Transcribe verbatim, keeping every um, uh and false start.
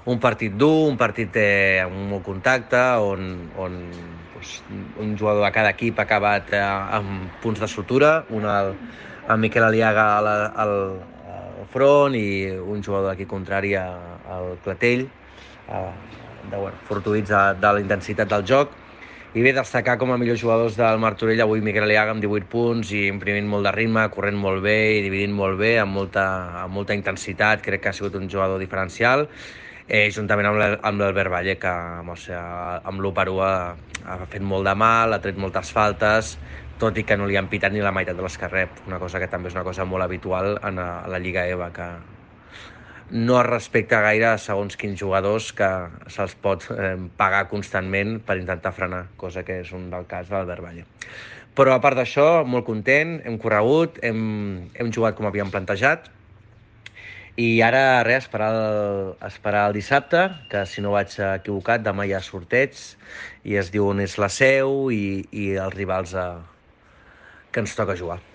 un partit dur, un partit eh, amb molt contacte, on, on doncs, un jugador de cada equip ha acabat eh, amb punts de sutura, un el, el Miquel Aliaga al, al, al front i un jugador d'aquí contrari al Clatell, eh, de, bueno, fortuïts de, de la intensitat del joc. I bé, destacar com a millors jugadors del Martorell avui Miquel Aliaga amb divuit punts i imprimint molt de ritme, corrent molt bé i dividint molt bé, amb molta, amb molta intensitat. Crec que ha sigut un jugador diferencial, eh, juntament amb l'Albert Valle, que o sigui, amb l'u per u ha, ha fet molt de mal, ha tret moltes faltes, tot i que no li han pitat ni la meitat de les que rep, una cosa que també és una cosa molt habitual en a, a la Lliga E V A, que no es respecta gaire a segons quins jugadors que se'ls pot eh, pagar constantment per intentar frenar, cosa que és un del cas de l'Albert Valle. Però a part d'això, molt content, hem corregut, hem, hem jugat com havíem plantejat, i ara res, esperar el, esperar el dissabte, que si no vaig equivocat, demà hi ha sorteig i es diu on és la seu i, i els rivals a, que ens toca jugar.